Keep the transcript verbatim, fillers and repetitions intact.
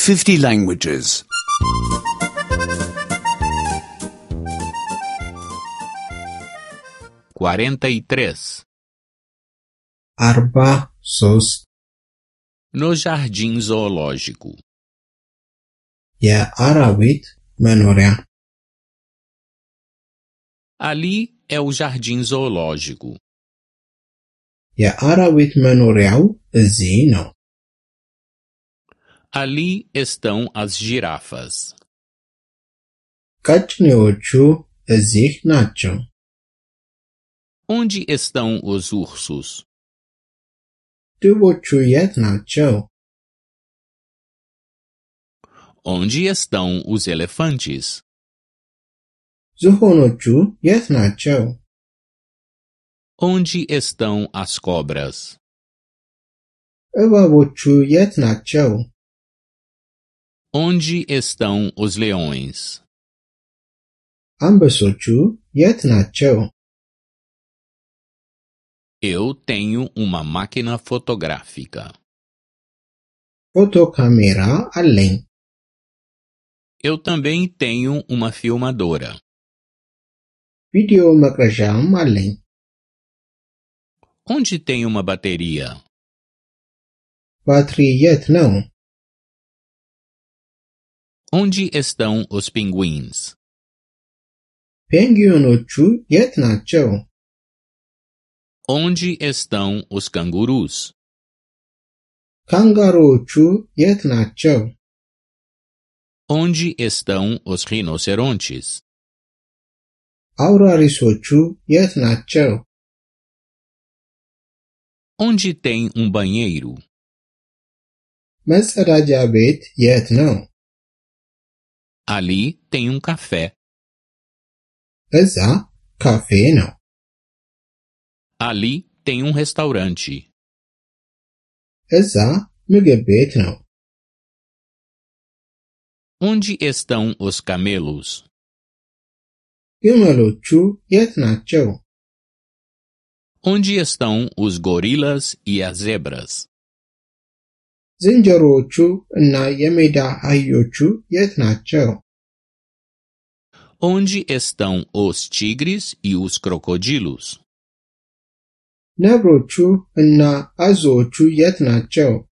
fifty languages. quarenta e três. أربعة ሶስት No jardim zoológico. የአራዊት መኖሪያ Ali é o jardim zoológico. የአራዊት መኖሪያው እዚህ ነው። Ali estão as girafas. ቀጭኔዎቹ እዚህ ናቸው። Onde estão os ursos? ድቦቹ የት ናቸው? Onde estão os elefantes? ዝሆኖቹ የት ናቸው? Onde estão as cobras? እባቦቹ የት ናቸው? Onde estão os leões? አንበሶቹ የት ናቸው? Eu tenho uma máquina fotográfica. ፎቶ ካሜራ አለኝ። Eu também tenho uma filmadora. ቪዲዮ መቅረዣም አለኝ። Onde tem uma bateria? ባትሪ የት ነው? Onde estão os pinguins? ፔንግዊኖቹ የት ናቸው? Onde estão os cangurus? ካንጋሮዎቹ የት ናቸው? Onde estão os rinocerontes? አውራሪሶቹ የት ናቸው? Onde tem um banheiro? መጸዳጃ ቤት የት ነው? Ali tem um café. እዛ ካፌ ነው። Ali tem um restaurante. እዛ ምግብ ቤት ነው። Onde estão os camelos? ግመሎቹ የት ናቸው? Onde estão os gorilas e as zebras? ዝንጀሮዎቹ እና የሜዳ አህዮቹ የት ናቸው? Onde estão os tigres e os crocodilos? ነብሮቹ እና አዞዎቹ የት ናቸው?